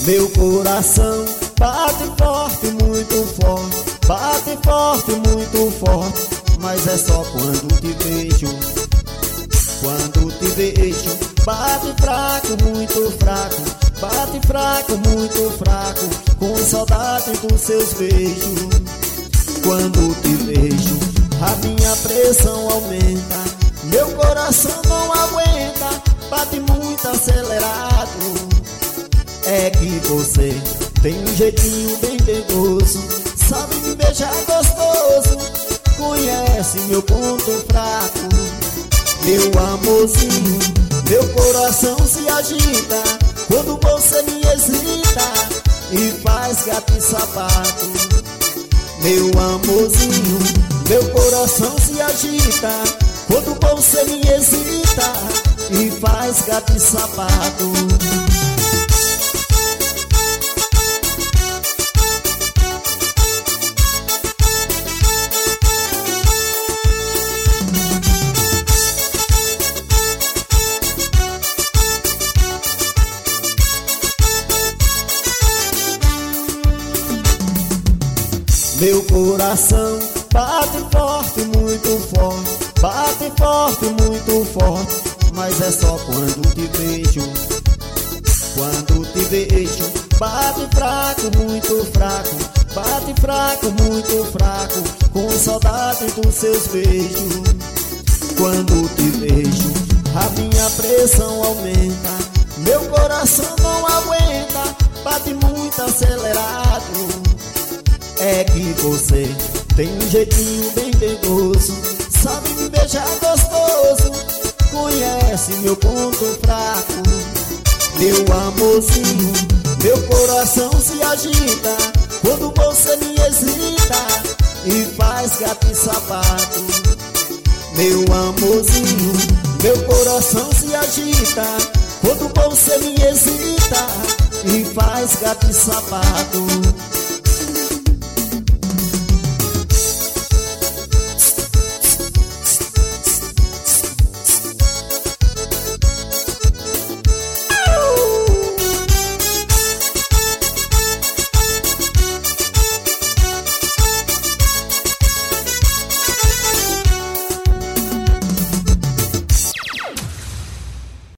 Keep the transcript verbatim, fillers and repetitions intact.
Meu coração bate forte, muito forte, bate forte, muito forte, mas é só quando te vejo. Quando te vejo, bate fraco, muito fraco, bate fraco, muito fraco, com saudade dos seus beijos. Quando te vejo, a minha pressão aumenta, meu coração não aguenta, bate muito acelerado. É que você tem um jeitinho bem dengoso, sabe me beijar gostoso, conhece meu ponto fraco. Meu amorzinho, meu coração se agita quando você me excita e faz gato e sapato. Meu amorzinho, meu coração se agita quando você me excita e faz gato e sapato. Meu coração bate forte, muito forte, bate forte, muito forte, mas é só quando te vejo. Quando te vejo, bate fraco, muito fraco, bate fraco, muito fraco, com saudade dos seus beijos. Quando te vejo, a minha pressão aumenta, meu coração não aguenta, bate muito acelerado. É que você tem um jeitinho bem dengoso, sabe me beijar gostoso, conhece meu ponto fraco. Meu amorzinho, meu coração se agita quando você me excita e faz gato e sapato. Meu amorzinho, meu coração se agita quando você me excita e faz gato e sapato.